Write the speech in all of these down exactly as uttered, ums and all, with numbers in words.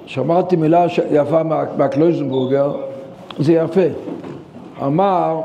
שמעתי מילה יפה מהקלויזנבורגר, זה יפה. אמר,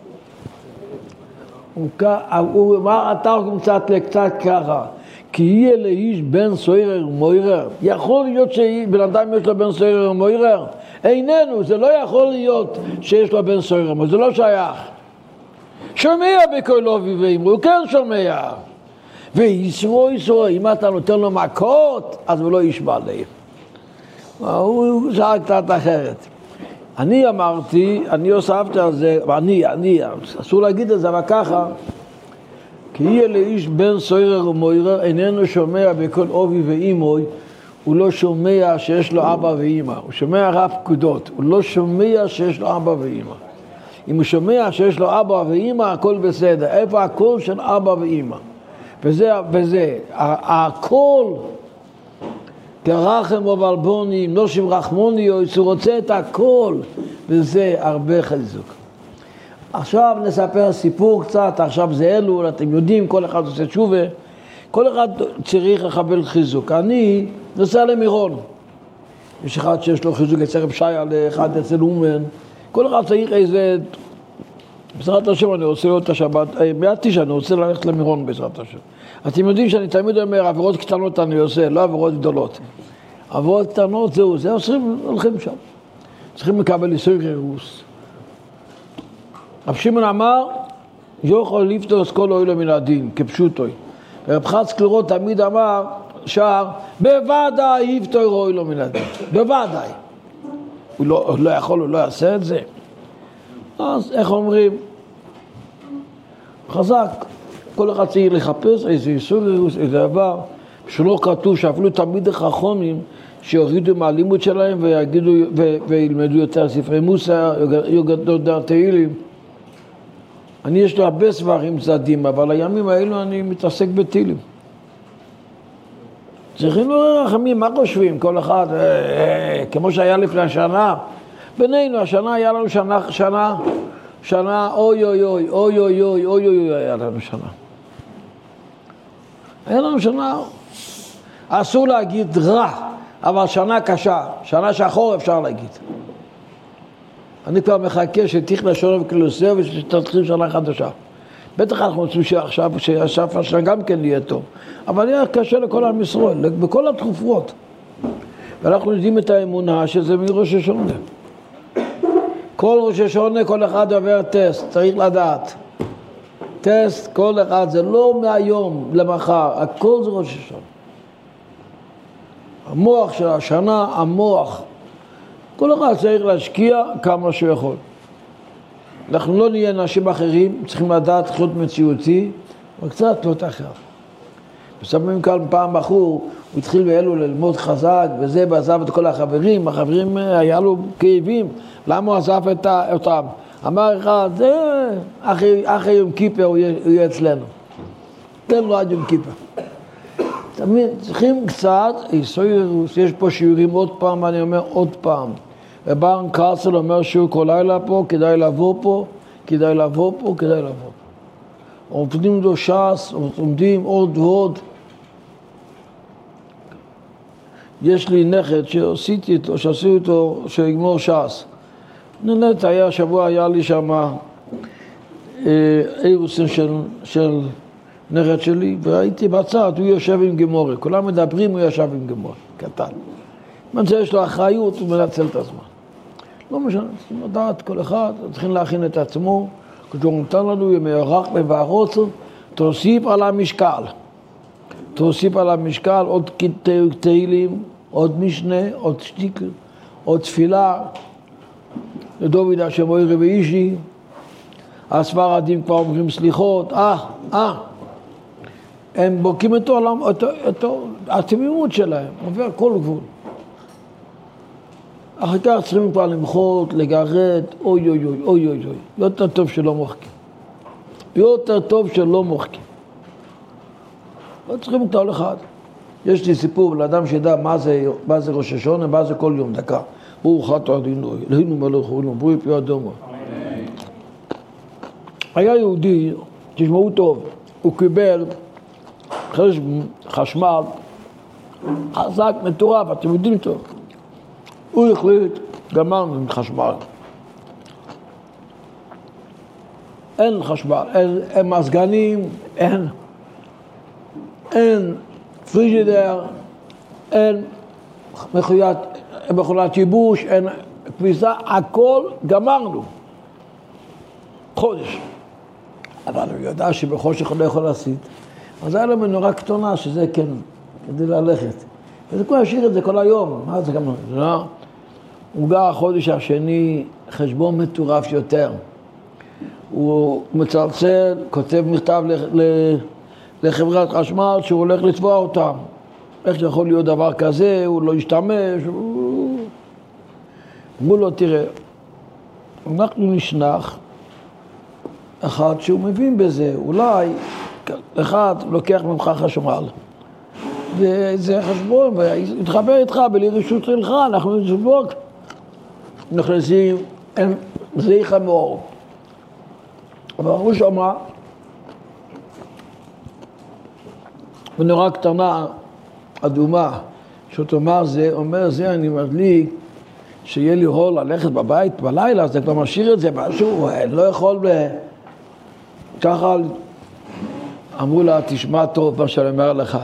הוא אמר, אתה קצת לקצת ככה, כי יהיה לאיש בן סוירר ומוירר. יכול להיות שבן אדם יש לו בן סוירר ומוירר? איננו, זה לא יכול להיות שיש לו בן סוירר ומוירר, זה לא שייך. שומע בכל אובי ואמרו, הוא כן שומע. וישרו ישרו, אם אתה נותן לו מכות, אז הוא לא ישמע להם. הוא שאל קצת אחרת. אני אמרתי, אני הוספתי על זה, אני, אני, אסור להגיד את זה, אבל ככה, כי יהיה לאיש בן סוירר ומוירר, איננו שומע בכל אובי ואימוי, הוא לא שומע שיש לו אבא ואימא, הוא שומע רק פקודות, הוא לא שומע שיש לו אבא ואימא. אם הוא שומע שיש לו אבא ואימא, הכל בסדר. איפה הקול של אבא ואימא? וזה, וזה, הקול, כרחם ובלבונים, נושים רחמוניוס, הוא רוצה את הקול, וזה הרבה חיזוק. עכשיו נספר סיפור קצת, עכשיו זה אלול, אתם יודעים, כל אחד עושה תשובה, כל אחד צריך לקבל חיזוק. אני נוסע למירון, יש אחד שיש לו חיזוק אצל רב שיה, לאחד אצל אומן, כל אחד צריך איזה, בעזרת השם אני רוצה לראות את השבת, מיד תשע אני רוצה ללכת למירון בעזרת השם. אתם יודעים שאני תמיד אומר, עבירות קטנות אני עושה, לא עבירות גדולות. עבירות קטנות זהו, זה עושים, הולכים שם. צריכים לקבל איסור גירוש. רב שמעון אמר, יוכל לפתור כל אוהלו מן הדין, כפשוטוי. ורב חץ קלרות תמיד אמר, שער, בוודאי יפתור אוהלו מן הדין. בוודאי. הוא לא, לא יכול, הוא לא יעשה את זה. אז איך אומרים? חזק. כל אחד צריך לחפש איזה איסור גירוש, איזה דבר, שלא כתוב שאפילו תמיד החכמים שיורידו מהלימוד שלהם ויגידו, ו, וילמדו יותר ספרי מוסר, יוגדו יותר תהילים. אני יש לי הרבה ספרים צדדים, אבל הימים האלו אני מתעסק בתהילים. צריכים לראות רחמים, מה חושבים? כל אחד, אה, אה, כמו שהיה לפני השנה, בינינו, השנה היה לנו שנה, שנה, שנה, אוי אוי אוי, אוי אוי אוי, אוי אוי אוי, היה לנו שנה. היה לנו שנה, אסור להגיד רע, אבל שנה קשה, שנה שחור אפשר להגיד. אני כבר מחכה שתיכנס שונה וקלוסר ושתתחיל שנה חדשה. בטח אנחנו רוצים שעכשיו, שהשף השנה גם כן יהיה טוב. אבל יהיה קשה לכל עם ישראל, בכל התקופות. ואנחנו יודעים את האמונה שזה מראש השונה. כל ראש השונה, כל אחד עובר טסט, צריך לדעת. טסט, כל אחד, זה לא מהיום למחר, הכל זה ראש השונה. המוח של השנה, המוח, כל אחד צריך להשקיע כמה שהוא יכול. אנחנו לא נהיה אנשים אחרים, צריכים לדעת חיות מציאותי, אבל קצת לא אחר. ושמים כאן פעם בחור, הוא התחיל באלו ללמוד חזק, וזה ועזב את כל החברים, החברים היה לו כאבים, למה הוא עזב את אותם? אמר אחד, זה אחרי, אחרי יום כיפר הוא יהיה, הוא יהיה אצלנו. תן לו עד יום כיפר. תמיד צריכים קצת, יש פה שיעורים עוד פעם, אני אומר עוד פעם. וברן קרסל אומר שהוא כל לילה פה, כדאי לבוא פה, כדאי לבוא פה, כדאי לבוא פה. עובדים לו ש"ס, עומדים עוד ועוד. יש לי נכד שעשיתי איתו, שעשו איתו, שיגמור ש"ס. נהנית, היה, שבוע היה לי שם אירוסים של, של נכד שלי, והייתי בצד, הוא יושב עם גמורה. כולם מדברים, הוא ישב עם גמורה, קטן. מנסה יש לו אחריות, הוא מנצל את הזמן. לא משנה, צריכים לדעת כל אחד, צריכים להכין את עצמו, כשהוא נותן לנו ימי אורך ובערוץ, תוסיף על המשקל. תוסיף על המשקל עוד תהילים, עוד משנה, עוד שתיקל, עוד תפילה. לדוד השם אוי רבי אישי, הספרדים כבר אומרים סליחות, אה, אה. הם בוקים את העולם, את התמימות שלהם, עובר כל גבול. אחר כך צריכים כבר למחות, לגרד, אוי אוי אוי, אוי אוי אוי. יותר טוב שלא מוחקים. יותר טוב שלא מוחקים. לא צריכים את כל אחד. יש לי סיפור לאדם שידע מה זה, מה זה ראש השונה, מה זה כל יום, דקה. ברוך אתה אדינו, אלוהינו מלך העולם, ברוך פי אדומו. היה יהודי, תשמעו טוב, הוא קיבל חשמל, חזק, מטורף, אתם יודעים טוב. הוא החליט, גמרנו עם חשמל. אין חשמל, אין, אין מזגנים, אין, אין פריג'ידר, אין מכונת, מכונת ייבוש, אין כביסה, הכל גמרנו. חודש. אבל הוא ידע שבחושך הוא לא יכול להסיט. אז היה לו מנורה קטנה שזה כן, כדי ללכת. וזה כבר השאיר את זה כל היום. מה זה גם לא? הוא גר החודש השני חשבון מטורף יותר. הוא מצלצל, כותב מכתב לחברת חשמל שהוא הולך לתבוע אותם. איך יכול להיות דבר כזה, הוא לא ישתמש. אמרו לו, תראה, אנחנו נשנח אחד שהוא מבין בזה, אולי אחד לוקח ממך חשמל. וזה חשבון, והתחבר איתך בלי רשות שלך, אנחנו נזבוק. נכנסים, זה חמור. אבל הוא שמע, ונורא קטנה, אדומה, שאת אומר זה, אומר זה אני מדליק, שיהיה לי הול ללכת בבית בלילה, אז אתה כבר משאיר את זה משהו, לא יכול ב... ככה אמרו לה, תשמע טוב מה שאני אומר לך,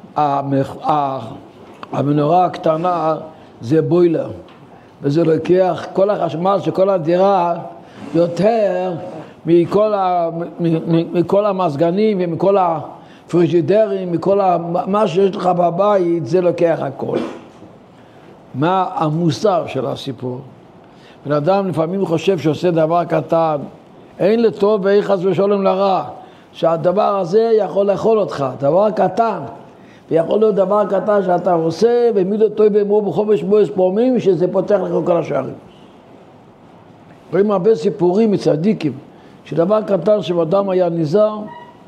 המנורה הקטנה זה בוילר, וזה לוקח כל החשמל של כל הדירה יותר מכל, ה, מכל המזגנים ומכל הפריג'ידרים, מכל ה, מה שיש לך בבית, זה לוקח הכל. מה המוסר של הסיפור? בן אדם לפעמים חושב שעושה דבר קטן, אין לטוב ואין חס ושלום לרע, שהדבר הזה יכול לאכול אותך, דבר קטן, ויכול להיות דבר קטן שאתה עושה, ומידו טוב ואמרו בחומש בועז פעמים, שזה פותח לך כל השערים. רואים הרבה סיפורים מצדיקים, שדבר קטן שאדם היה נזהר,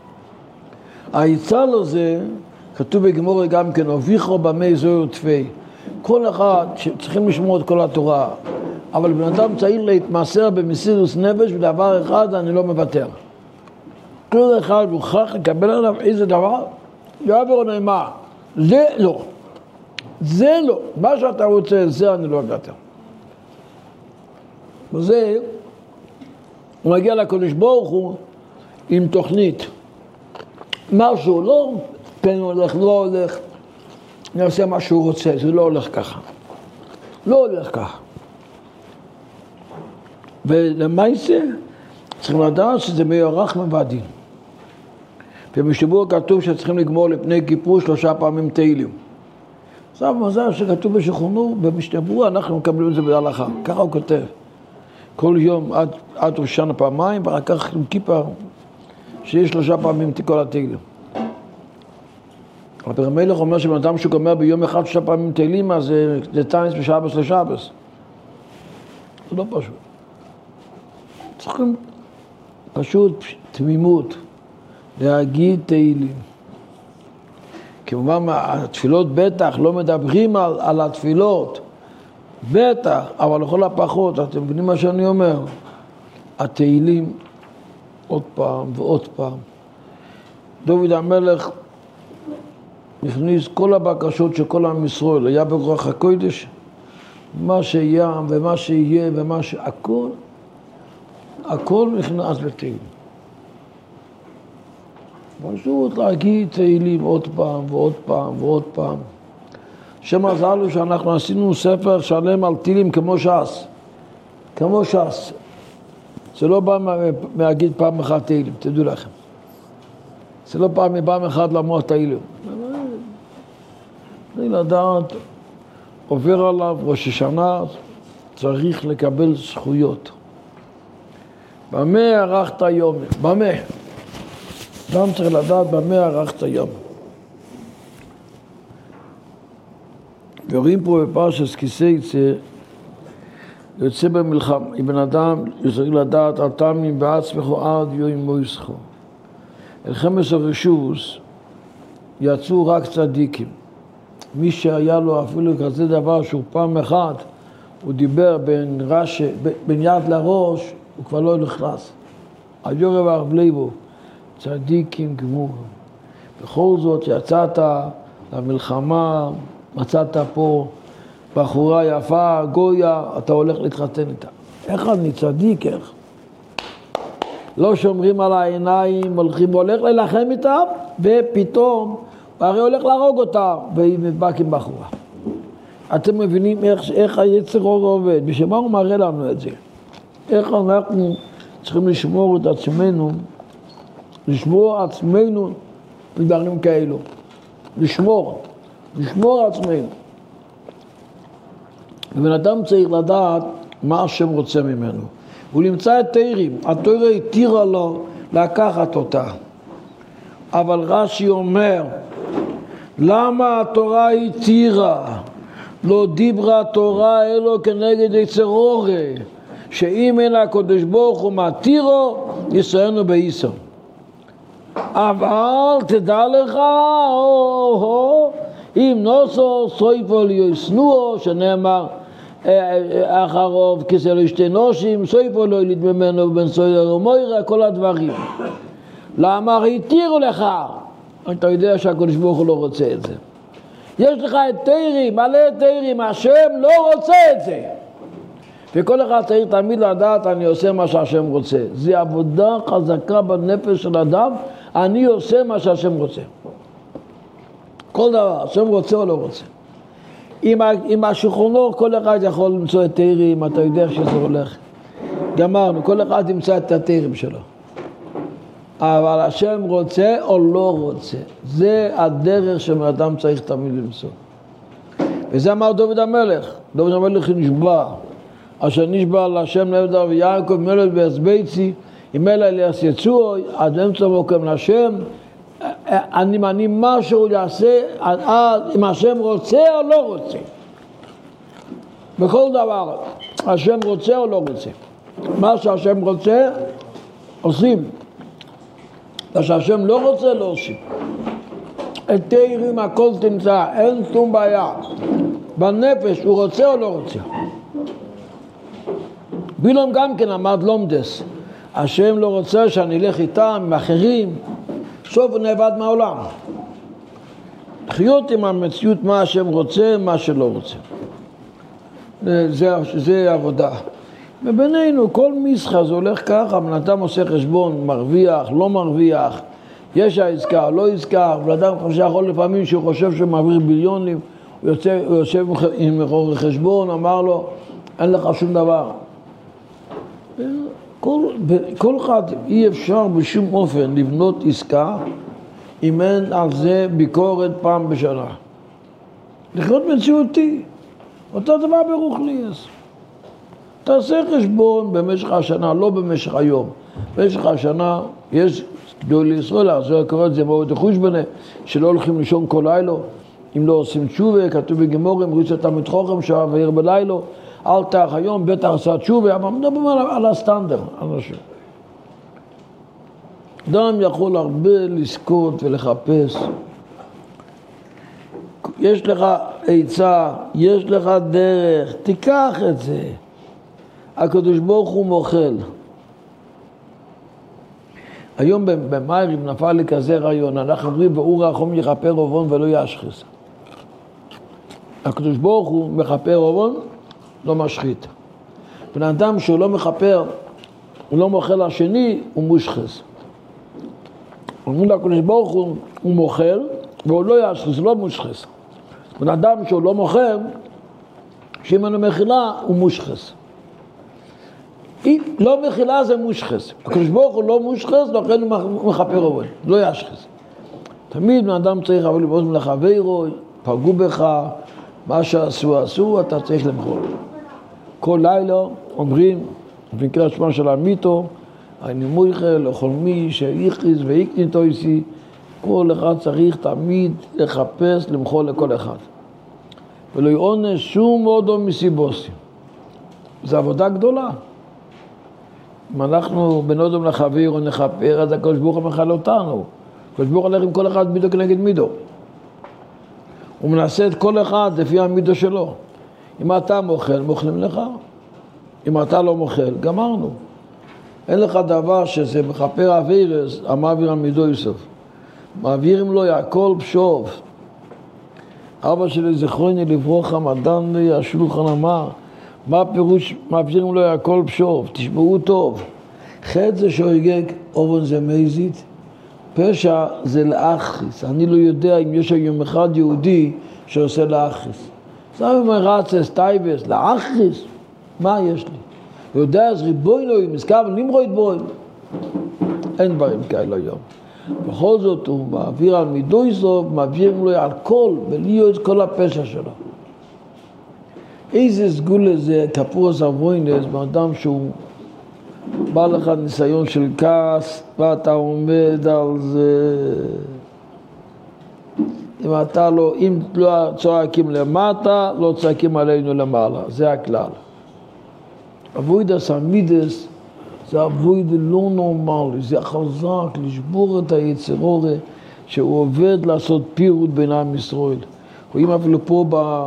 העצה לזה, כתוב בגמרא גם כן, הוביכו במי זוהר תפי, כל אחד שצריכים לשמור את כל התורה, אבל בן אדם צריך להתמסר במסירות נפש, ודבר אחד אני לא מוותר. כל אחד מוכרח לקבל עליו איזה דבר, יעבור נאמר, זה לא, זה לא, מה שאתה רוצה, זה אני לא מוותר. וזה, הוא מגיע לקדוש ברוך הוא עם תוכנית. משהו לא, פן הולך, לא הולך, נעשה מה שהוא רוצה, זה לא הולך ככה. לא הולך ככה. ולמעשה, צריכים לדעת שזה מיוערך מבדין. ובשבוע כתוב שצריכים לגמור לפני כיפור שלושה פעמים תהילים. עכשיו מזל שכתוב בשכונו, במשתבוע אנחנו מקבלים את זה בהלכה. ככה הוא כותב. כל יום עד, עד ראשון פעמיים, ואחר כך עם כיפה, שיש שלושה פעמים כל התהילים. אבל המלך אומר שבן אדם שהוא גומר ביום אחד שלושה פעמים תהילים, אז זה, זה טייס בשבס לשבס. זה לא פשוט. צריכים פשוט תמימות, להגיד תהילים. כמובן, התפילות בטח לא מדברים על, על התפילות, בטח, אבל לכל הפחות, אתם מבינים מה שאני אומר? התהילים עוד פעם ועוד פעם. דוד המלך הכניס כל הבקשות של כל עם ישראל, היה ברוח הקודש, מה שיהיה ומה שיהיה ומה ש... הכל, הכל נכנס לתהילים. פשוט להגיד תהילים עוד פעם ועוד פעם ועוד פעם. שמזל הוא שאנחנו עשינו ספר שלם על תהילים כמו ש"ס. כמו ש"ס. זה לא בא להגיד פעם אחת תהילים, תדעו לכם. זה לא פעם מבעם אחד למוח תהילים. זה לדעת, עובר עליו ראש השנה, צריך לקבל זכויות. במה ערכת יום? במה? אדם צריך לדעת במה ערכת יום. ורואים פה בפרשת כי תצא, יוצא במלחמה, אם בן אדם צריך לדעת על תמים בעצמך עד יום מויסחו. מלחמת הרשוס יצאו רק צדיקים. מי שהיה לו אפילו כזה דבר שהוא פעם אחת, הוא דיבר בין, רש, בין יד לראש, הוא כבר לא נכנס. היורא והרב ליבו, צדיקים גמורים. בכל זאת יצאת למלחמה, מצאת פה בחורה יפה, גויה, אתה הולך להתחתן איתה. איך אני צדיק, איך? לא שומרים על העיניים, הולכים, הולך ללחם איתה, ופתאום, הרי הולך להרוג אותה, והיא נדבק עם בחורה. אתם מבינים איך, איך היצר אור עובד, בשביל מה הוא מראה לנו את זה? איך אנחנו צריכים לשמור את עצמנו, לשמור עצמנו מדברים כאלו. לשמור, לשמור עצמנו. ובן אדם צריך לדעת מה השם רוצה ממנו. הוא נמצא את תירים, התורה התירה לו לקחת אותה. אבל רש"י אומר, למה התורה התירה? לא דיברה תורה אלו כנגד יצר אור, שאם אין הקדוש ברוך הוא מתירו, יסיינו באיסו. אבל תדע לך, או, או, אם נוסו סויפו ליוסנועו, שנאמר אחרוב כסא לו שתי נושים, סויפו לא יליד ממנו ובן סויר ומוירה, כל הדברים. למה התירו לך? אתה יודע שהקדוש ברוך הוא לא רוצה את זה. יש לך את תירים, מלא תירים, השם לא רוצה את זה. וכל אחד צריך תמיד לדעת, אני עושה מה שהשם רוצה. זו עבודה חזקה בנפש של אדם, אני עושה מה שהשם רוצה. כל דבר, השם רוצה או לא רוצה. עם, עם השולחנות, כל אחד יכול למצוא את תירים, אתה יודע שזה הולך. גמרנו, כל אחד ימצא את התירים שלו. אבל השם רוצה או לא רוצה. זה הדרך שאדם צריך תמיד למצוא. וזה אמר דוד המלך. דוד המלך נשבע. אשר נשבע להשם לעבדיו ויעקב מלך בארץ אם אלה אליאס יצאו, עד אמצע מוקם להשם, אני מאני מה שהוא יעשה, אם השם רוצה או לא רוצה. בכל דבר, השם רוצה או לא רוצה. מה שהשם רוצה, עושים. מה שהשם לא רוצה, לא עושים. את תירים הכל תמצא, אין שום בעיה. בנפש הוא רוצה או לא רוצה. בילום גם כן אמר לומדס, השם לא רוצה שאני אלך איתם, עם אחרים, סוף הוא נאבד מהעולם. לחיות עם המציאות מה השם רוצה, מה שלא רוצה. זה, זה עבודה. ובינינו, כל מסחר זה הולך ככה, בן אדם עושה חשבון, מרוויח, לא מרוויח, יש העסקה, לא עסקה, בן אדם יכול לפעמים שהוא חושב שהוא מעביר ביליונים, הוא יוצא, הוא יושב עם חשבון, אמר לו, אין לך שום דבר. כל, כל אחד אי אפשר בשום אופן לבנות עסקה אם אין על זה ביקורת פעם בשנה. לחיות מציאותי, אותו דבר ברוכניאס. תעשה חשבון במשך השנה, לא במשך היום. במשך השנה יש גדול לישראל, זה קורא את זה מאוד חושבנה, שלא הולכים לישון כל לילה, אם לא עושים תשובה, כתוב בגמורים, ריץ אותם את חוכם שעה ועיר בלילה, אל תח היום, בטח עשה תשובה, אבל מדברים על, על הסטנדר, אנשים. אדם יכול הרבה לזכות ולחפש. יש לך עצה, יש לך דרך, תיקח את זה. הקדוש ברוך הוא מוכל. היום במיירים נפל לי כזה רעיון, אנחנו אומרים, ואור החום יכפר עוון ולא ישחית. הקדוש ברוך הוא מכפר עוון, לא משחית. בן אדם שהוא לא מכפר, הוא לא מוכל השני, הוא מושחס. אומרים לקדוש ברוך הוא, הוא מוכל, והוא לא ישחס, הוא לא מושחס. בן אדם שהוא לא מוכל, שאם אין לו מחילה, הוא מושחס. אם לא מחילה זה מושחס. הקדוש ברוך הוא לא מושחס, לכן הוא מכפר עוון, לא ישחס. תמיד בן אדם צריך אבל לבוז מלחברו, פגעו בך, מה שעשו עשו, אתה צריך למחול. כל לילה אומרים, במקרה שמה של המיתו, אני מויכל לכל מי שיכריז ויקטין תויסי, כל אחד צריך תמיד לחפש, למחול לכל אחד. ולא יעונש שום אודו מסיבוסי. זו עבודה גדולה. אם אנחנו בין אודום לחביר או נחפר, אז הקדוש ברוך הוא מחל אותנו. הקדוש ברוך הוא הולך עם כל אחד מידו כנגד מידו. הוא מנסה את כל אחד לפי המידו שלו. אם אתה מוכל, מוכלים לך. אם אתה לא מוכל, גמרנו. אין לך דבר שזה מחפר אווירס, המעביר המידו יוסף. מעבירים לו הכל בשוב. אבא שלי זכרוני לברכה מדן לי השולחן אמר, מה פירוש מעבירים לו הכל פשוב, תשמעו טוב. חטא זה שהרגג, אובן זה מזית, פשע זה לאחריס. אני לא יודע אם יש היום אחד יהודי שעושה לאחריס. זה מרצס, טייבס, לאחריס, מה יש לי? יודע אז ריבוי לו, מזכר ונמרו יתבוי. אין דברים כאלה היום. בכל זאת הוא מעביר על מידוי סוף, מעביר לו על כל, ולהיות את כל הפשע שלו. איזה סגולה זה כפורס אבוינס, באדם שהוא בא לך ניסיון של כעס, ואתה עומד על זה. אם אתה לא, אם לא צועקים למטה, לא צועקים עלינו למעלה. זה הכלל. אבוידס המידס, זה אבוידה לא נורמלי, זה חזק לשבור את היצרור שהוא עובד לעשות פירוד בין עם ישראל. רואים אפילו פה ב...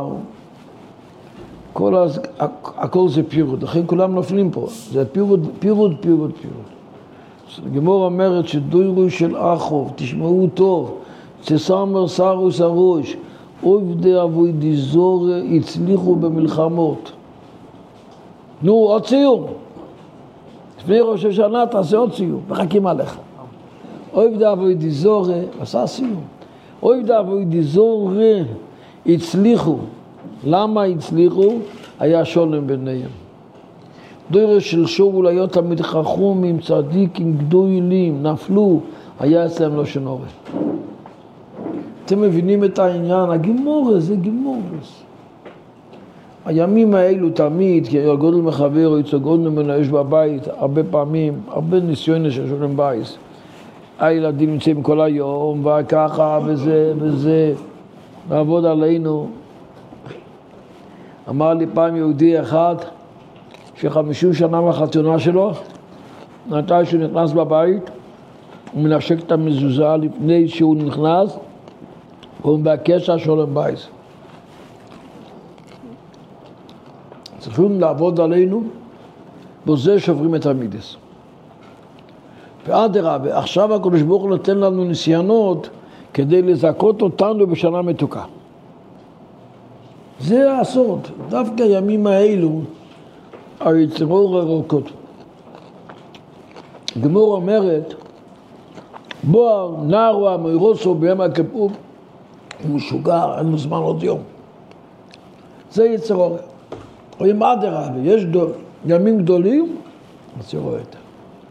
כל הז... הכל זה פירוד, לכן כולם נופלים פה. זה פירוד, פירוד, פירוד, פירוד. גמור אומרת שדוירו של אחוב, תשמעו טוב, צסמר סרוס הראש, עובדי אבוידי זורה הצליחו במלחמות. נו, עוד סיום. לפני ראש השנה תעשה עוד סיום, מחכים עליך. עובדי אבוידי זורה, עשה סיום. עובדי אבוידי זורה הצליחו. למה הצליחו? היה שולם ביניהם. דוירו של שאול היה תמיד חכמים, צדיקים, גדולים, נפלו, היה אצלם לא שנורא. אתם מבינים את העניין, הגימורה זה גימורס. הימים האלו תמיד, כי הגודל מחבר או יצגודל ממנו יש בבית, הרבה פעמים, הרבה ניסיון של שולם בייס. הילדים נמצאים כל היום, וככה וזה וזה, לעבוד עלינו. אמר לי פעם יהודי אחד, שחמישים שנה מהחתונה שלו, נתי שהוא נכנס בבית, הוא מנשק את המזוזה לפני שהוא נכנס, הוא מבקש השולם בייס. צריכים לעבוד עלינו, בזה שוברים את המידס. ואדרבה, עכשיו הקדוש ברוך הוא נותן לנו ניסיונות כדי לזכות אותנו בשנה מתוקה. זה הסוד, דווקא הימים האלו, היצרור הרוקות. גמור אומרת, בואר נערו המוירוסו ביום הכיפור, הוא משוגע, אין לו זמן עוד יום. זה יצרור. רואים אדרבה, יש דו, ימים גדולים, אז זה רואה את זה.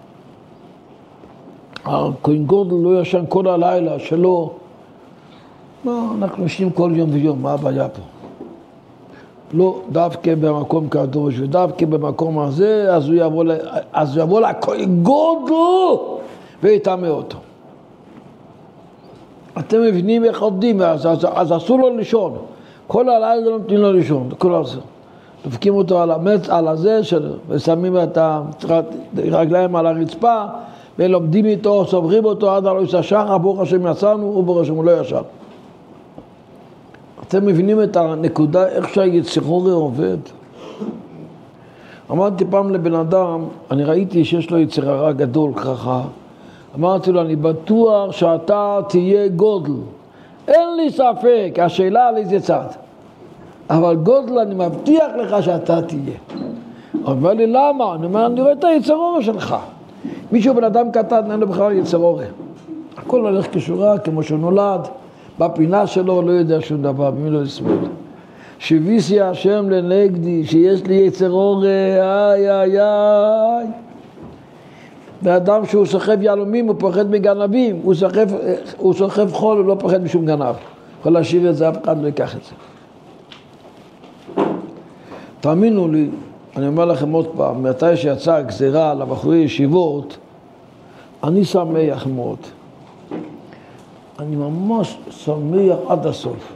הכהן גודל לא ישן כל הלילה שלו, מה, אנחנו ישנים כל יום ויום, מה הבעיה פה? לא, דווקא במקום קדוש, ודווקא במקום הזה, אז הוא יבוא, אז הוא יבוא לכהן גודל ויטמא אותו. אתם מבינים איך עובדים, אז, אז, אז אסור לו לישון. כל הלילה לא נותנים לו לישון, כל הזה. דופקים אותו על המצ, על הזה, ושמים את הרגליים על הרצפה, ולומדים איתו, סוברים אותו עד הלא יששח, ברוך השם יצאנו, וברוך השם הוא לא ישן. אתם מבינים את הנקודה, איך שהיצרור עובד? אמרתי פעם לבן אדם, אני ראיתי שיש לו יצר הרע גדול ככה, אמרתי לו, אני בטוח שאתה תהיה גודל. אין לי ספק, השאלה על איזה צד. אבל גודל, אני מבטיח לך שאתה תהיה. הוא אומר לי, למה? אני אומר, אני רואה את היצרור שלך. מישהו בן אדם קטן, אין לו בכלל יצרור. הכל הולך כשורה, כמו שהוא נולד. בפינה שלו לא יודע שום דבר, במי לא יסמוד. שביסי השם לנגדי, שיש לי יצרור, איי איי איי. באדם שהוא סוחב יהלומים, הוא פוחד מגנבים, הוא סוחב, הוא סוחב חול, הוא לא פוחד משום גנב. יכול להשאיר את זה, אף אחד לא ייקח את זה. תאמינו לי, אני אומר לכם עוד פעם, מתי שיצאה גזירה על הבחורי ישיבות, אני שמח מאוד. אני ממש שמח עד הסוף.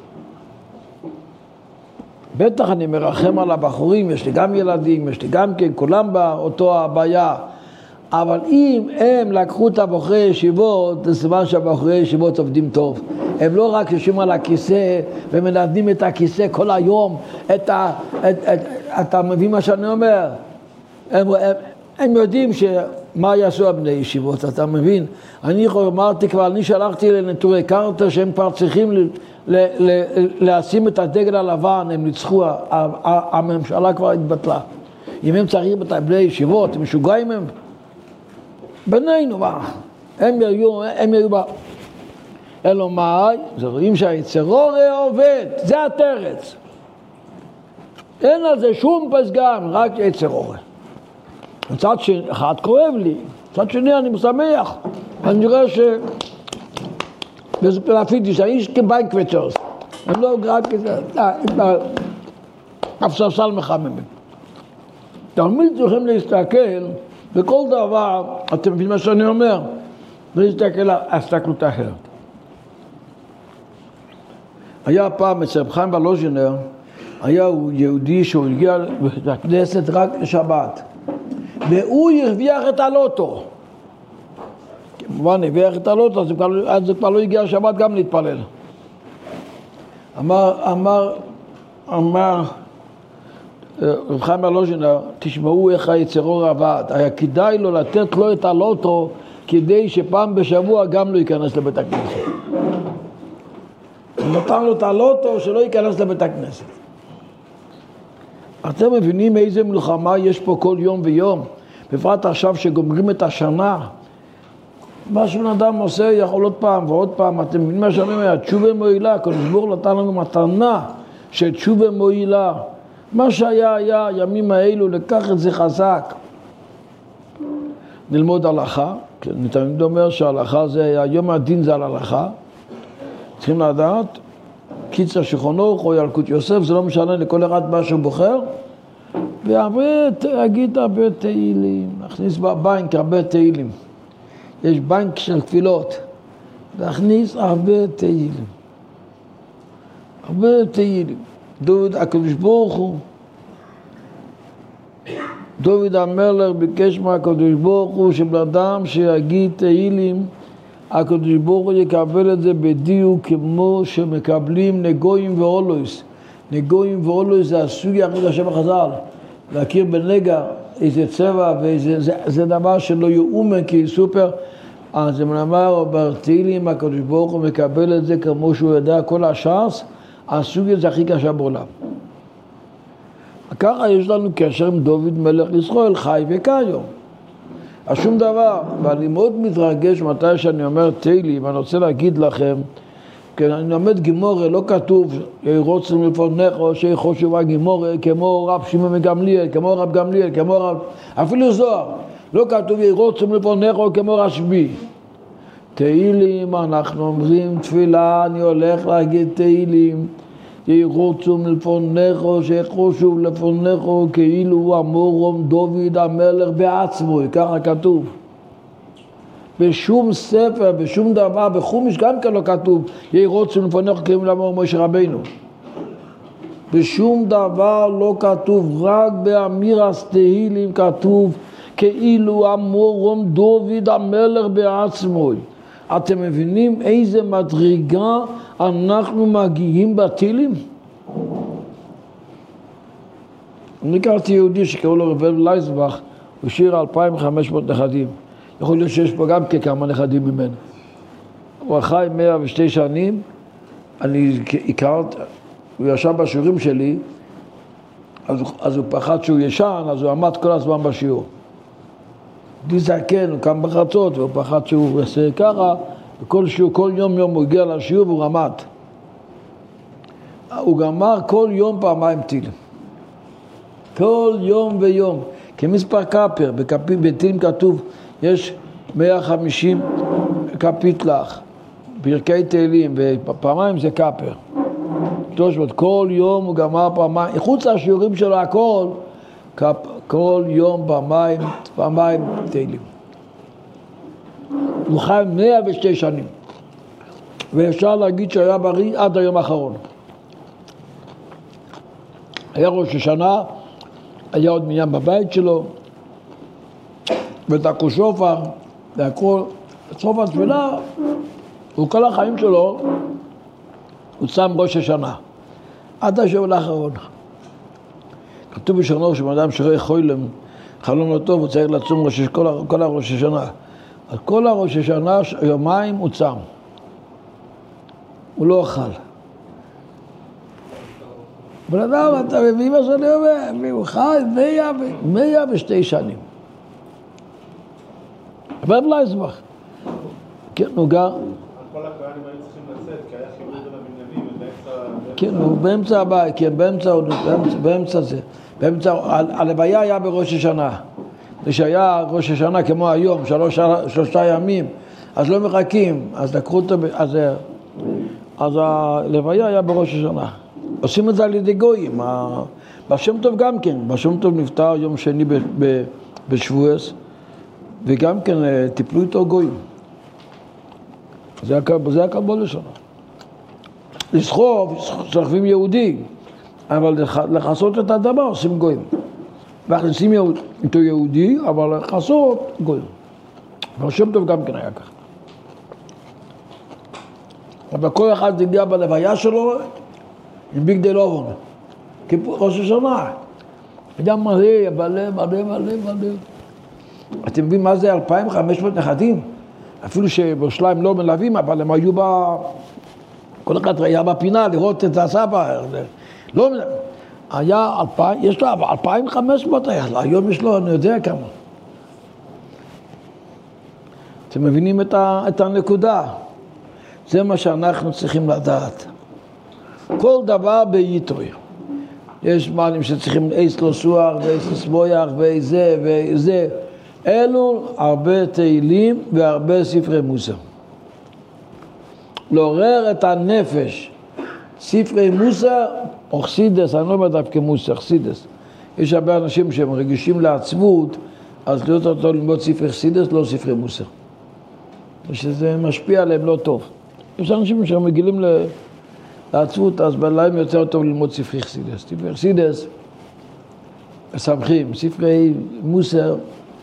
בטח אני מרחם על הבחורים, יש לי גם ילדים, יש לי גם כן, כולם באותו הבעיה. אבל אם הם לקחו את הבחורי ישיבות, זה סימן שהבחורי ישיבות עובדים טוב. הם לא רק יושבים על הכיסא ומנדנים את הכיסא כל היום, את ה, את, את, אתה מבין מה שאני אומר? הם, הם, הם יודעים מה יעשו הבני ישיבות, אתה מבין? אני אמרתי כבר, אני שלחתי לנטורי קרתא שהם כבר צריכים ל, ל, ל, לשים את הדגל הלבן, הם ניצחו, הממשלה כבר התבטלה. אם הם צריכים את הבני ישיבות, הם משוגעים הם? בינינו, מה? הם יהיו, הם יהיו בה. אלו מאי, זה רואים שהיצר הרע עובד, זה התרץ. אין על זה שום פסגן, רק יצר הרע. מצד אחד כואב לי, מצד שני אני משמח. אני רואה ש... ולפיתי שהאיש כביינקוויצ'רס, הם לא רק אף ספסל מחממים. תמיד צריכים להסתכל בכל דבר, אתם מבינים מה שאני אומר, ולהסתכל על הסתכלות אחרת. היה פעם אצל רב חיים וולוז'ינר, היה הוא יהודי שהוא הגיע לכנסת רק לשבת, והוא הרוויח את הלוטו. כמובן, הרוויח את הלוטו, אז זה כבר לא הגיע לשבת גם להתפלל. אמר, אמר, אמר רב חיים וולוז'ינר, תשמעו איך היצר הרע עבד. היה כדאי לו לתת לו את הלוטו, כדי שפעם בשבוע גם לא ייכנס לבית הכנסת. הוא נתן לו את הלוטו שלא ייכנס לבית הכנסת. אתם מבינים איזה מלחמה יש פה כל יום ויום? בפרט עכשיו שגומרים את השנה. מה שבן אדם עושה יכול עוד פעם ועוד פעם. אתם מבינים מה שאומרים? התשובה מועילה. הקדוש ברוך הוא נתן לנו מתנה שתשובה מועילה. מה שהיה היה, הימים האלו, לקח את זה חזק. נלמוד הלכה. אני תמיד אומר שההלכה זה, היום הדין זה על הלכה. צריכים לדעת, קיצר שכונוך או ילקוט יוסף, זה לא משנה לכל אחד מה שהוא בוחר. והגיד הרבה תהילים, נכניס בבנק הרבה תהילים. יש בנק של תפילות. להכניס הרבה תהילים. הרבה תהילים. דוד הקדוש ברוך הוא, דוד המלך ביקש מהקדוש ברוך הוא שבן אדם שיגיד תהילים, הקדוש ברוך הוא יקבל את זה בדיוק כמו שמקבלים נגויים ואולויס. נגויים ואולויס זה הסוגיה הכי קשה בחז"ל. להכיר בנגע איזה צבע ואיזה, זה, זה דבר שלא יאומן כי סופר. אז זה אמר, בתהילים הקדוש ברוך הוא מקבל את זה כמו שהוא יודע כל הש"ס, הסוגיה זה הכי קשה בעולם. ככה יש לנו קשר עם דוד מלך ישראל, חי וקיום. אז שום דבר, ואני מאוד מתרגש מתי שאני אומר תהילים, ואני רוצה להגיד לכם, כי אני לומד גימורה, לא כתוב רוצים לפונך או שחושבה גימורה, כמו רב שמעון מגמליאל, כמו רב גמליאל, כמו רב, אפילו זוהר, לא כתוב רוצים לפונך או כמו רשב"י. תהילים, אנחנו אומרים תפילה, אני הולך להגיד תהילים, ירוצו מלפונךו, שיחושו לפונךו, כאילו אמורום דוד המלך בעצמו, ככה כתוב. בשום ספר, בשום דבר, בחומש גם כן לא כתוב, ירוצו מלפונךו, כאילו אמור משה רבינו. בשום דבר לא כתוב, רק באמירס תהילים כתוב, כאילו אמורום דוד המלך בעצמו. אתם מבינים איזה מדרגה אנחנו מגיעים בתהילים? אני הכרתי יהודי שקראו לו רב לייזבך, הוא שיר אלפיים וחמש מאות נכדים. יכול להיות שיש פה גם כמה נכדים ממנו. הוא חי מאה ושתי שנים, אני הכרתי, הוא ישב בשיעורים שלי, אז, אז הוא פחד שהוא ישן, אז הוא עמד כל הזמן בשיעור. די זקן, הוא קם בחצות, והוא פחד שהוא עושה ככה, וכל שיעור, כל יום יום הוא הגיע לשיעור והוא רמד. הוא גמר כל יום פעמיים תהילים. כל יום ויום. כמספר קפר, בתהילים כתוב, יש מאה וחמישים קפיטלח, פרקי תהילים, ופעמיים זה קפר. כל יום הוא גמר פעמיים, חוץ לשיעורים שלו הכל, כל יום פעמיים, פעמיים תהילים. הוא חי מאה ושתי שנים. ואפשר להגיד שהיה בריא עד היום האחרון. היה ראש השנה, היה עוד מניין בבית שלו, ותקעו שופר, והכל, סוף התפילה, וכל החיים שלו, הוא שם ראש השנה. עד השבוע האחרון. כתוב בשרנו שבאדם שרואה חוילם, חלום לא טוב, הוא צריך לצום ראש, כל, כל הראש השנה. אז כל הראש השנה, יומיים הוא צם. הוא לא אוכל. בן אדם, אתה מבין מה שאני אומר? הוא חי מאה ושתי שנים. אבל לא יסבך. כן, הוא גר. כל הכהנים היו צריכים לצאת, כי היה חיבור בין הבניינים, כן, הוא באמצע הבית, כן, באמצע, באמצע זה. באמצע, הלוויה היה בראש השנה. כשהיה ראש השנה כמו היום, שלוש, שלושה ימים, אז לא מחכים, אז לקחו אותו, אז, אז הלוויה היה בראש השנה. עושים את זה על ידי גויים. בשם טוב גם כן, בשם טוב נפטר יום שני בשבועס, וגם כן טיפלו איתו גויים. זה הקבלה שלנו. לסחוב, סוחבים יהודי, אבל לחסות את האדמה עושים גויים. מכניסים איתו יהודי, אבל לחסות גויים. בשם טוב גם כן היה ככה. אבל כל אחד הגיע בלוויה שלו, עם ביגדל אובן, ראש השנה. אדם מלא, מלא, מלא, מלא, מלא. אתם מבינים מה זה אלפיים וחמש מאות נכדים? אפילו שבשלהם לא מלווים, אבל הם היו ב... כל אחד היה בפינה לראות את הסבא. לא מלווים. היה אלפיים, יש לו אלפיים וחמש מאות, היום יש לו, אני יודע כמה. אתם מבינים את, ה... את הנקודה? זה מה שאנחנו צריכים לדעת. כל דבר ביתוי. יש מעלים שצריכים אייס לא סוח, ואייס לסבויח, ואיזה, ואיזה. אלו הרבה תהילים והרבה ספרי מוסר. לעורר את הנפש. ספרי מוסר, או חסידס, אני לא אומר דווקא מוסר, חסידס. יש הרבה אנשים שהם רגישים לעצבות, אז להיות אותו ללמוד ספרי חסידס, לא ספרי מוסר. ושזה משפיע עליהם לא טוב. יש אנשים שהם מגילים לעצבות, אז בלהם יותר טוב ללמוד ספרי חסידס. ספרי חסידס, מסמכים, ספרי מוסר,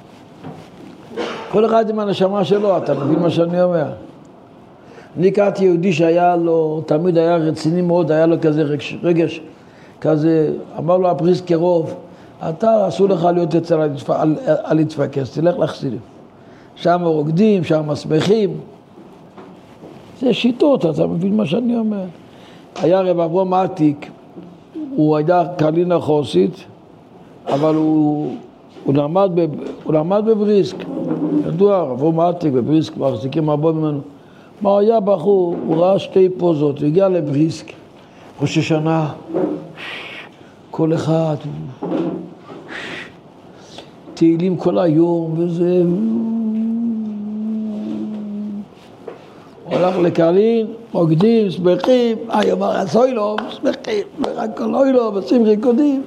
כל אחד עם הנשמה שלו, אתה מבין מה שאני אומר? אני הכרתי יהודי שהיה לו, תמיד היה רציני מאוד, היה לו כזה רגש, רגש כזה, אמר לו הפריס קרוב, אתה אסור לך להיות אצל להתפקס, תלך לחסידים. שם רוקדים, שם מסמכים. זה שיטות, אתה מבין מה שאני אומר? היה רב אברהם עתיק, הוא היה קלינה חוסית, אבל הוא, הוא, למד, בב, הוא למד בבריסק. ידוע, רב אברהם עתיק בבריסק, מחזיקים הרבה ממנו. מה היה בחור? הוא ראה שתי פוזות, הוא הגיע לבריסק, ראש השנה, כל אחד, תהילים כל היום, וזה... הוא הלך לקלין, מוקדים, שמחים, היום הרצוי לו, שמחים, ורק כל אוי לו, ועושים ריקודים.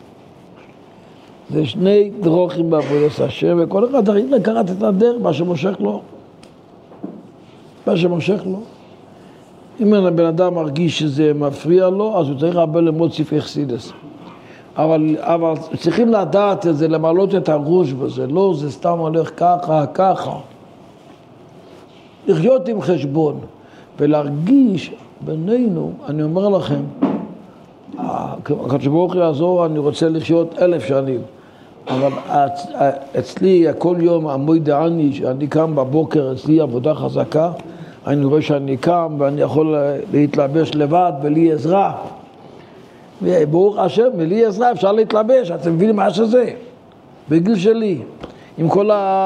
זה שני דרוכים בעבודת השם, וכל אחד צריך לקחת את הדרך, מה שמושך לו. מה שמושך לו. אם הבן אדם מרגיש שזה מפריע לו, אז הוא צריך הרבה ללמוד ספרי חסידס. אבל, אבל צריכים לדעת את זה, למעלות את הראש בזה, לא, זה סתם הולך ככה, ככה. לחיות עם חשבון ולהרגיש בינינו, אני אומר לכם, הקדוש ברוך הוא יעזור, אני רוצה לחיות אלף שנים, אבל אצלי כל יום המועד העני, שאני קם בבוקר, אצלי עבודה חזקה, אני רואה שאני קם ואני יכול להתלבש לבד בלי עזרה. וברוך השם, בלי עזרה אפשר להתלבש, אתם מבינים מה שזה? בגיל שלי, עם כל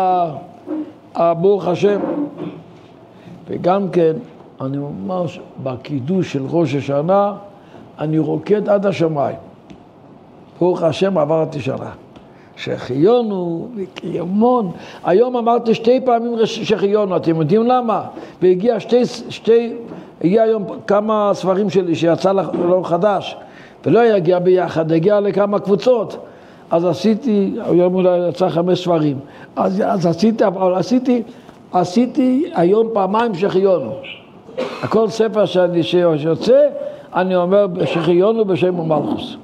הברוך השם. וגם כן, אני ממש בקידוש של ראש השנה, אני רוקד עד השמיים. ברוך השם עברתי שנה. שחיונו וקיימון. היום אמרתי שתי פעמים שחיונו, אתם יודעים למה? והגיע שתי, שתי, הגיע היום כמה ספרים שלי שיצא לו חדש, ולא יגיע ביחד, הגיע לכמה קבוצות. אז עשיתי, היום אולי יצא חמש ספרים. אז, אז עשיתי, אבל עשיתי, עשיתי היום פעמיים שחיונו. הכל ספר שאני שיוצא, אני אומר שחיונו בשם ומלכוס.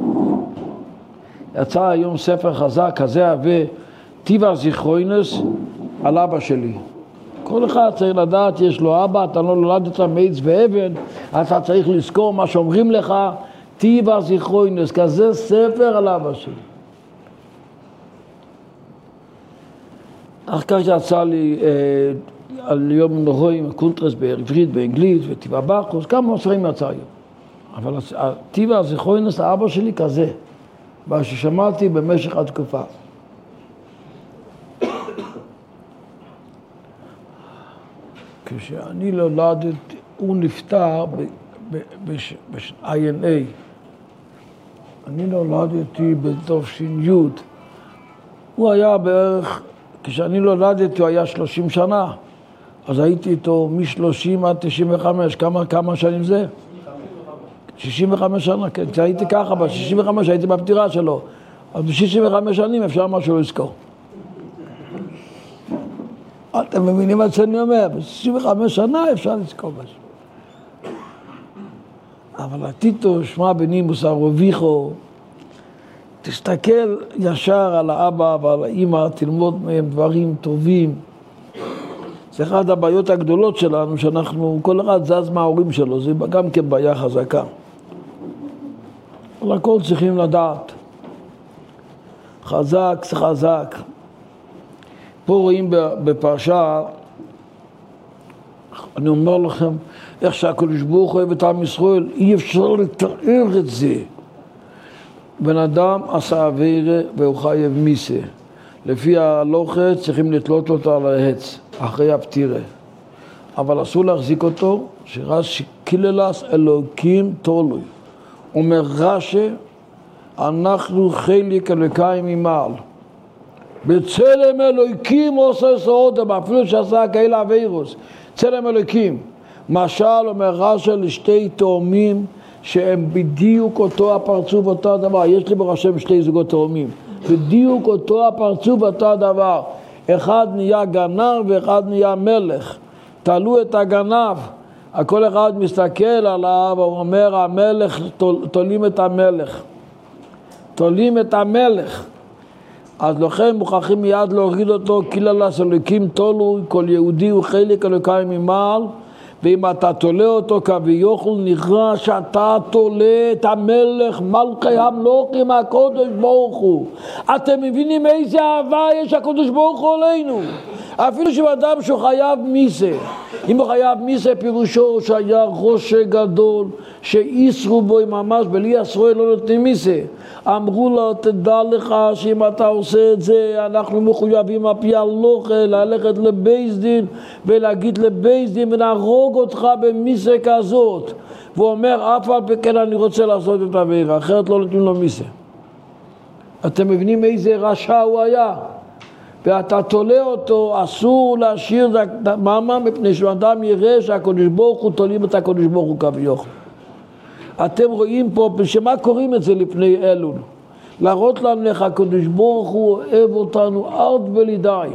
יצא היום ספר חזק כזה, וטיבה זיכרוינס על אבא שלי. כל אחד צריך לדעת, יש לו אבא, אתה לא נולדת מעץ ואבן, אתה צריך לזכור מה שאומרים לך, טיבה זיכרוינס, כזה ספר על אבא שלי. אחר כך יצא לי אה, על יום נורואים, קונטרס בעברית, באנגלית, וטבע בחוס, כמה ספרים יצא היום. אבל הטבע הזיכרונס לאבא שלי כזה, מה ששמעתי במשך התקופה. כשאני נולדתי, הוא נפטר ב-איי אן איי. אני נולדתי בתש"י. הוא היה בערך, כשאני נולדתי הוא היה שלושים שנה, אז הייתי איתו מ-שלושים עד תשעים וחמש, כמה, כמה שנים זה? שישים וחמש שנה, כן, כשהייתי ככה, ב-שישים וחמש הייתי בפטירה שלו, אז ב-שישים וחמש שנים אפשר משהו לזכור. אתם מבינים מה שאני אומר? ב-שישים וחמש שנה אפשר לזכור משהו. אבל הטיטו, שמע בני מוסר רוביכו, תסתכל ישר על האבא ועל האמא, תלמוד מהם דברים טובים. זה אחד הבעיות הגדולות שלנו, שאנחנו, כל אחד זז מההורים שלו, זה גם כן בעיה חזקה. אבל הכל צריכים לדעת. חזק זה חזק. פה רואים בפרשה, אני אומר לכם, איך שהקדוש ברוך הוא אוהב את עם ישראל, אי אפשר לתאר את זה. בן אדם עשה עבירה והוא חייב מיסה. לפי ההלכה צריכים לתלות אותו על העץ, אחרי הפטירה. אבל אסור להחזיק אותו, שרש"י קיללס אלוקים תולוי. אומר רש"י, אנחנו חלק אלוקיים ממעל. בצלם אלוקים עושה סעודם, אפילו שעשה כאלה עבירות. צלם אלוקים. משל אומר רש"י לשתי תאומים שהם בדיוק אותו הפרצוף, אותו הדבר. יש לי ברשם שתי זוגות תאומים. בדיוק אותו הפרצוף, אותו הדבר. אחד נהיה גנב ואחד נהיה מלך. תלו את הגנב. כל אחד מסתכל עליו ואומר, המלך, תולים את המלך. תולים את המלך. אז לכן מוכרחים מיד להוריד אותו, קיללס אלוקים תולוי, כל יהודי הוא חלק אלוקיים ממעל, ואם אתה תולה אותו כביכול, נראה שאתה תולה את המלך מלכי המלוכים הקדוש ברוך הוא. אתם מבינים איזה אהבה יש הקדוש ברוך הוא עלינו? אפילו שאדם שהוא חייב מיסה, אם הוא חייב מיסה פירושו שהיה ראש גדול שאיסרו בו ממש, בלי ישראל לא נותנים מיסה. אמרו לו, תדע לך שאם אתה עושה את זה, אנחנו מחויבים על פי ההלכה ללכת לבית דין ולהגיד לבית דין ונהרוג אותך במיסה כזאת. והוא אומר, אף על פי כן אני רוצה לעשות את העבירה, אחרת לא נותנים לו מיסה. אתם מבינים איזה רשע הוא היה? ואתה תולה אותו, אסור להשאיר דממה, מפני שאדם יראה שהקדוש ברוך הוא תולים את הקדוש ברוך הוא כביכול. אתם רואים פה, שמה קוראים את זה לפני אלול? להראות לנו איך הקדוש ברוך הוא אוהב אותנו עד בלי די.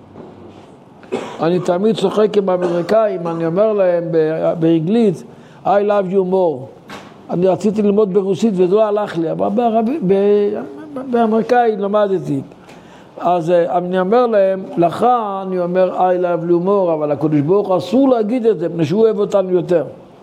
אני תמיד צוחק עם האמריקאים, אני אומר להם באנגלית, I love you more. אני רציתי ללמוד ברוסית וזה לא הלך לי, אבל באמריקאי למדתי. אז אני אומר להם, לך אני אומר I love you more, אבל הקדוש ברוך הוא אסור להגיד את זה, מפני שהוא אוהב אותנו יותר.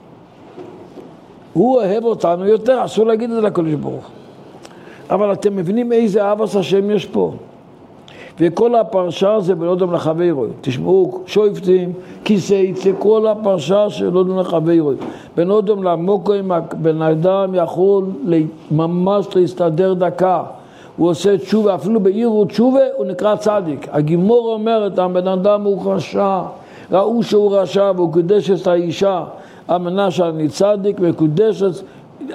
הוא אוהב אותנו יותר, אסור להגיד את זה לקדוש ברוך. אבל אתם מבינים איזה אהבת השם יש פה. וכל הפרשה זה בן אדם לחברו. תשמעו, שופטים, כיסא יצא, כל הפרשה של בן אדם לחברו. בן אדם למוקרים, בן אדם יכול ממש להסתדר דקה. הוא עושה תשובה, אפילו בעירו תשובה הוא נקרא צדיק. הגימור אומרת, הבן אדם הוא רשע, ראו שהוא רשע והוא קודש את האישה. אמנה שאני צדיק וקודשת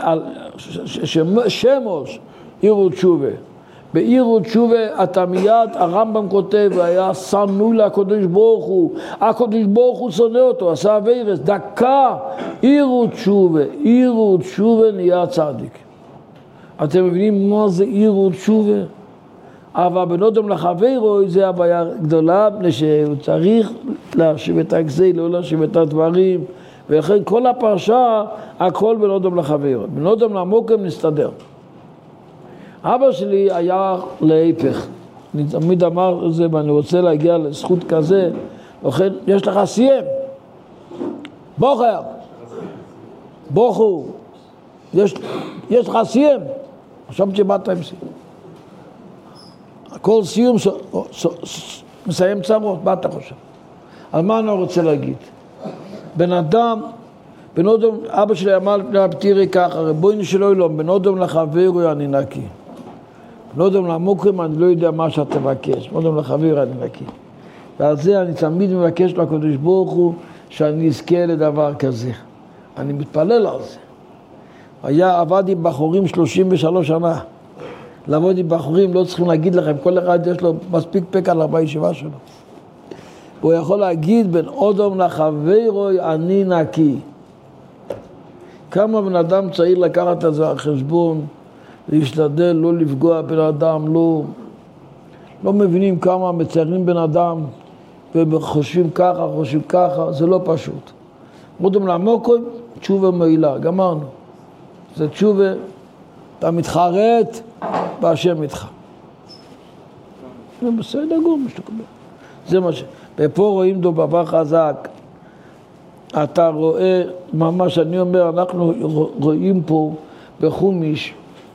שמוש עירו תשובה. בעירו תשובה אתה מיד, הרמב"ם כותב, היה שנוא לקדוש ברוך הוא, הקדוש ברוך הוא שונא אותו, עשה עבירות, דקה עירו תשובה, עירו תשובה נהיה צדיק. אתם מבינים מה זה עירו תשובה? אבל בן אדם לחברו זה הבעיה גדולה, מפני שהוא צריך להשיב את הגזל, לא להשיב את הדברים, ולכן כל הפרשה, הכל בן אדם לחברו. בן אדם למוקם נסתדר. אבא שלי היה להיפך. אני תמיד אמר את זה, ואני רוצה להגיע לזכות כזה, לכן יש לך סיים. בוחר. בוחר. יש, יש לך סיים. עכשיו שבאת עם סיים. הכל סיום, ש... ש... ש... מסיים צרות, מה אתה חושב? על מה אני רוצה להגיד? בן אדם, בן אדם, אבא שלי אמר לפני הפטירי ככה, רבוינו שלא ילום, בן אדם לחברו אני נקי. בן אדם למוקרים אני לא יודע מה שאתה מבקש, בן אדם לחברו אני נקי. ועל זה אני תמיד מבקש לקדוש ברוך הוא שאני אזכה לדבר כזה. אני מתפלל על זה. היה, עבד עם בחורים שלושים ושלוש שנה. לעבוד עם בחורים, לא צריכים להגיד לכם, כל אחד יש לו מספיק פק על בישיבה שלו. הוא יכול להגיד בין אדם לחברו אני נקי. כמה בן אדם צריך לקחת את זה על חשבון, להשתדל, לא לפגוע בן אדם, לא, לא מבינים כמה מציירים בן אדם, וחושבים ככה, חושבים ככה, זה לא פשוט. מודם לעמוקו, תשובה מעילה, גמרנו. זה תשובה, אתה מתחרט, והשם איתך. זה בסדר גמור, משתקבל. זה מה ש... ופה רואים דבר חזק. אתה רואה, ממש אני אומר, אנחנו רואים פה בחומיש,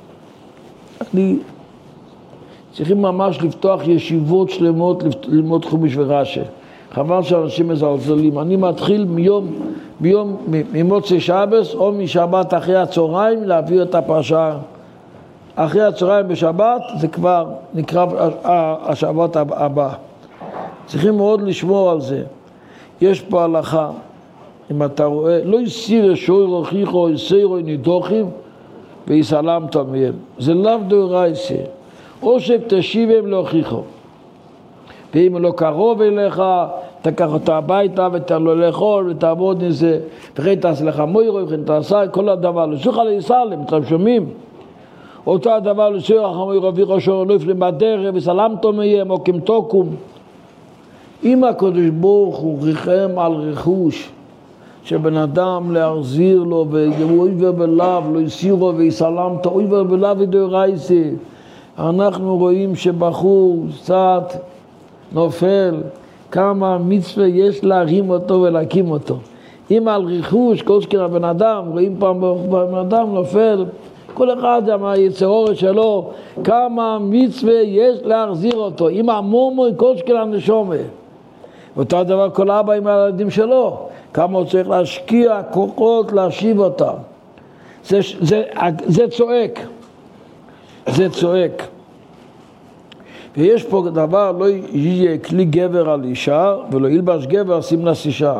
אני צריכים ממש לפתוח ישיבות שלמות ללמוד חומיש ורש"י. חבל שאנשים מזלזלים. אני מתחיל מיום, ביום, ממוצאי שבת או משבת אחרי הצהריים להביא את הפרשה. אחרי הצהריים בשבת זה כבר נקרא השבת הבא. צריכים מאוד לשמור על זה. יש פה הלכה, אם אתה רואה, לא יסיר שוי רוחיכו, יסירו נידוחים, ויסלמת מהם. זה לאו דאורייסה. או שתשיבם להוכיחו. ואם לא קרוב אליך, תקח אותה הביתה ותן לו לאכול ותעבוד נזה. וכן תעשה לך מוירו, וכן תעשה כל הדבר. לסוכה ליסלם, אתם שומעים? אותו הדבר לסוכה מוירו, ויחושו לא יפלים בדרך, וסלמתו מהם, או כמתוקום. אם הקדוש ברוך הוא ריחם על רכוש, שבן אדם להחזיר לו, ואוי ובלב, לא יסירו ויסלמת, אוי ובלב ודאורייסה. אנחנו רואים שבחור קצת נופל, כמה מצווה יש להרים אותו ולהקים אותו. אם על רכוש, כל שכן הבן אדם, רואים פעם בן אדם נופל, כל אחד מהיצרות שלו, כמה מצווה יש להחזיר אותו. אם המומו, כל שכן הנשומה. ואותו דבר כל אבא עם הילדים שלו, כמה הוא צריך להשקיע כוחות להשיב אותם. זה, זה, זה צועק. זה צועק. ויש פה דבר, לא יהיה כלי גבר על אישה, ולא ילבש גבר, שים נס אישה.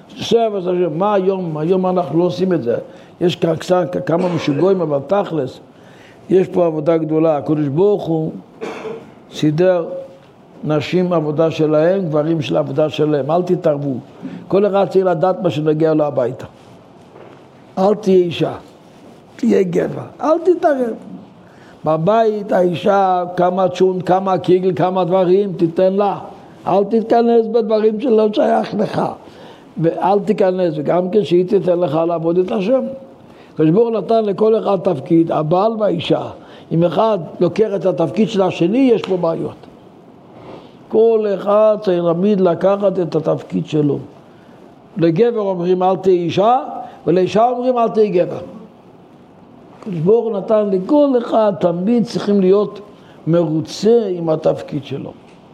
מה היום? היום אנחנו לא עושים את זה. יש כמה משוגעים, אבל תכלס, יש פה עבודה גדולה. הקדוש ברוך הוא סידר נשים עבודה שלהם, גברים של עבודה שלהם. אל תתערבו. כל אחד צריך לדעת מה שנגיע לו הביתה. אל תהיה אישה, תהיה גבר. אל תתערב. בבית האישה, כמה צ'ון, כמה קיגל, כמה דברים, תיתן לה. אל תתכנס בדברים שלא שייך לך. ואל תיכנס, וגם כשהיא תיתן לך לעבוד את השם. כשבור נתן לכל אחד תפקיד, הבעל והאישה. אם אחד לוקח את התפקיד של השני, יש פה בעיות. כל אחד צריך תמיד לקחת את התפקיד שלו. לגבר אומרים אל תהיה אישה, ולאישה אומרים אל תהיה גבר. כשבור נתן לכל אחד, תמיד צריכים להיות מרוצה עם התפקיד שלו.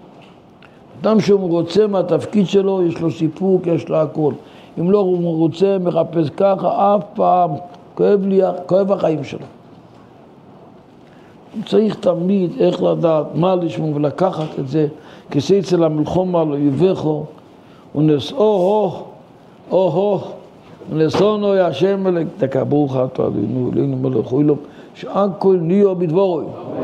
אדם שהוא מרוצה מהתפקיד שלו, יש לו סיפוק, יש לו הכל. אם לא הוא מרוצה, מחפש ככה, אף פעם, כואב לי, כואב החיים שלו. צריך תמיד איך לדעת, מה לשמור ולקחת את זה, כסי אצל המלחומה לא יבכו, ונשאו הו, הו הו, ונשאונו יא השם מלך, תקברו חתו עלינו, אלינו מלכו אילום, שעד כל ניאו בדבורוי.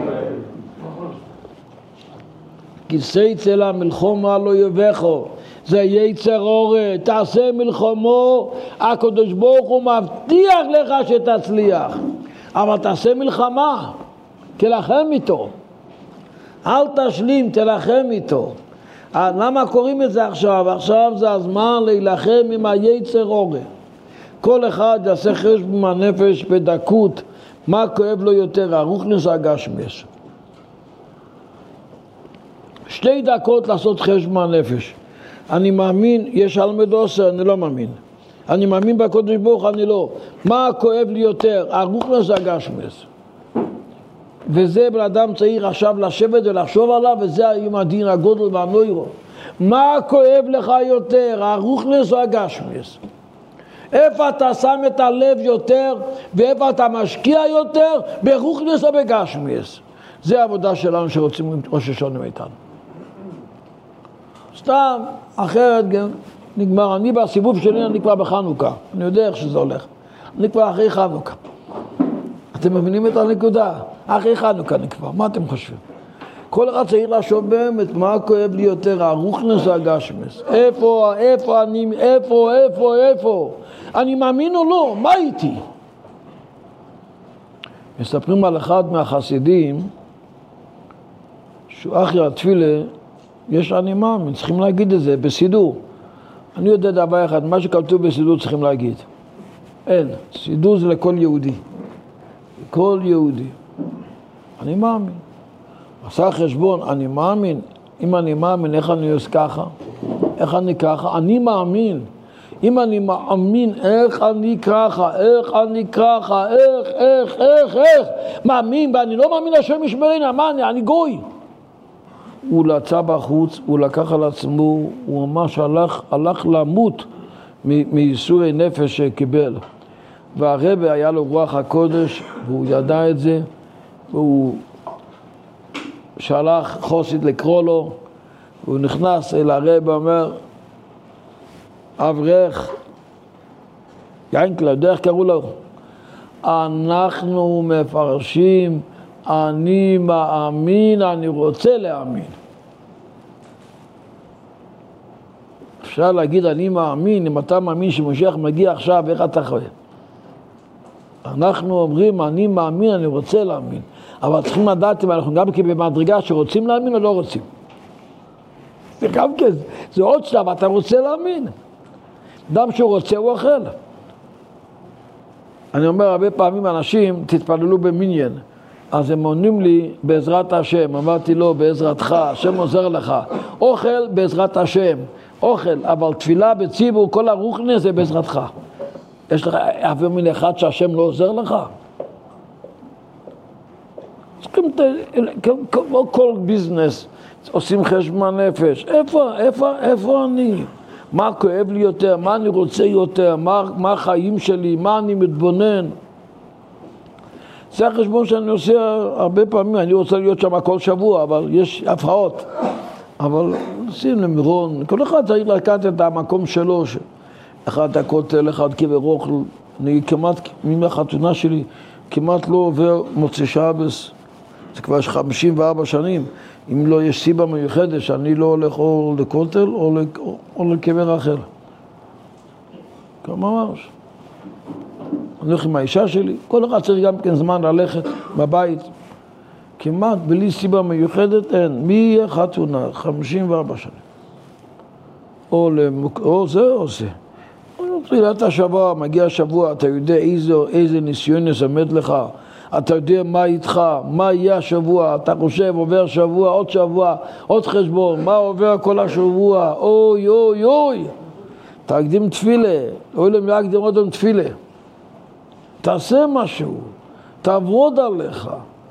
כסי אצל המלחומה לא יבכו, זה יצר אורת, תעשה מלחמו, הקדוש ברוך הוא מבטיח לך שתצליח, אבל תעשה מלחמה, תלחם איתו, אל תשלים, תלחם איתו. למה קוראים את זה עכשיו? עכשיו זה הזמן להילחם עם היצר אורת. כל אחד יעשה חשבון הנפש בדקות, מה כואב לו יותר, הרוחניס או הגשמיס. שתי דקות לעשות חשבון הנפש. אני מאמין, יש אלמדוסה, אני לא מאמין. אני מאמין בקודש ברוך, אני לא. מה כואב לי יותר, הרוחניס או הגשמיס? וזה בן אדם צריך עכשיו לשבת ולחשוב עליו, וזה היום הדין הגודל והנוירו. מה כואב לך יותר, הרוחנס או הגשמיס? איפה אתה שם את הלב יותר, ואיפה אתה משקיע יותר, ברוחנס או בגשמיס? זה העבודה שלנו שרוצים ראש השונה מאיתנו. סתם, אחרת גם נגמר. אני בסיבוב שלי, אני כבר בחנוכה. אני יודע איך שזה הולך. אני כבר אחרי חנוכה. אתם מבינים את הנקודה? אחרי חנוכה אני כבר. מה אתם חושבים? כל אחד צריך לחשוב באמת מה כואב לי יותר, הרוחנס או הגשמיס. איפה, איפה אני, איפה, איפה, איפה? אני מאמין או לא? מה איתי? מספרים על אחד מהחסידים, שהוא אחרי התפילה, יש אני מאמין, צריכים להגיד את זה בסידור. אני יודע דבר אחד, מה שכתוב בסידור צריכים להגיד. אין, סידור זה לכל יהודי. לכל יהודי. אני מאמין. עשה חשבון, אני מאמין. אם אני מאמין, איך אני עושה ככה? איך אני ככה? אני מאמין. אם אני מאמין, איך אני ככה? איך אני ככה? איך, איך, איך, איך? מאמין, ואני לא מאמין השם ישמרני, מה אני? אני גוי. הוא לצא בחוץ, הוא לקח על עצמו, הוא ממש הלך, הלך למות מייסורי נפש שקיבל. והרבא היה לו רוח הקודש, והוא ידע את זה, והוא שלח חוסית לקרוא לו, והוא נכנס אל הרבא, אומר, אברך, יינקלה, יודע איך קראו לו? אנחנו מפרשים, אני מאמין, אני רוצה להאמין. אפשר להגיד אני מאמין, אם אתה מאמין שמשיח מגיע עכשיו, איך אתה חושב? אנחנו אומרים אני מאמין, אני רוצה להאמין. אבל צריכים לדעת אם אנחנו גם במדרגה שרוצים להאמין או לא רוצים. זה גם כן, זה עוד שלב, אתה רוצה להאמין. אדם שהוא רוצה הוא אוכל. אני אומר הרבה פעמים אנשים, תתפללו במניין. אז הם עונים לי בעזרת השם, אמרתי לו בעזרתך, השם עוזר לך. אוכל בעזרת השם, אוכל, אבל תפילה בציבור, כל הרוחנס זה בעזרתך. יש לך אף מין אחד שהשם לא עוזר לך? כמו כל ביזנס, עושים חשבון נפש. איפה, איפה, איפה אני? מה כואב לי יותר? מה אני רוצה יותר? מה, מה החיים שלי? מה אני מתבונן? זה החשבון שאני עושה הרבה פעמים. אני רוצה להיות שם כל שבוע, אבל יש הפרעות. אבל עושים למירון. כל אחד צריך לקחת את המקום שלו. אחד הכותל, אחד קבר אוכל. אני כמעט, מהחתונה שלי, כמעט לא עובר מוצאי שבס. זה כבר יש חמישים וארבע שנים. אם לא יש סיבה מיוחדת שאני לא הולך או לכותל או, או, או לקבר אחר. כמה ממש. אני הולך עם האישה שלי, כל אחד צריך גם כן זמן ללכת בבית. כמעט בלי סיבה מיוחדת אין. מי יהיה חתונה? חמישים וארבע שנים. או, למוק... או זה או זה. תחילת השבוע, מגיע השבוע, אתה יודע איזה, איזה ניסיון יסמד לך. אתה יודע מה איתך, מה יהיה השבוע, אתה חושב, עובר שבוע, עוד שבוע, עוד חשבון, מה עובר כל השבוע, אוי, אוי, אוי. תקדים תפילה, אוי להם יקדים עוד תפילה. תעשה משהו, תעבוד עליך.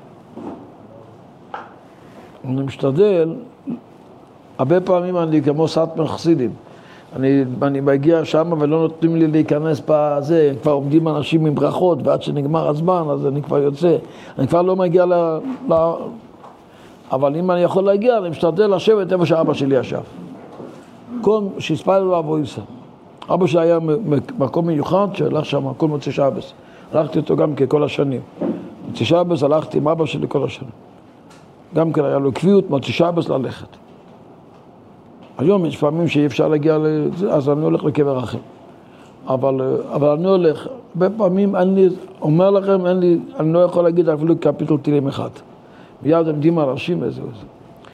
אני משתדל, הרבה פעמים אני כמו סטמר חסידים. אני, אני מגיע שם ולא נותנים לי להיכנס בזה, כבר עומדים אנשים עם ברכות, ועד שנגמר הזמן, אז אני כבר יוצא. אני כבר לא מגיע ל... ל... אבל אם אני יכול להגיע, אני משתדל לשבת איפה שאבא שלי ישב. כל שהספל לו אבו יוסף. אבא שלי היה מקום מיוחד שהלך שם, כל מוצאי שבס. הלכתי אותו גם ככל השנים. מוצאי שבס הלכתי עם אבא שלי כל השנים. גם כן היה לו קביעות, מוצאי שבס ללכת. היום יש פעמים שאי אפשר להגיע לזה, אז אני הולך לקבר אחר. אבל, אבל אני הולך, הרבה פעמים אני אומר לכם, אין לי, אני לא יכול להגיד אפילו קפיטול תילים אחד. מיד עומדים אנשים איזה וזה.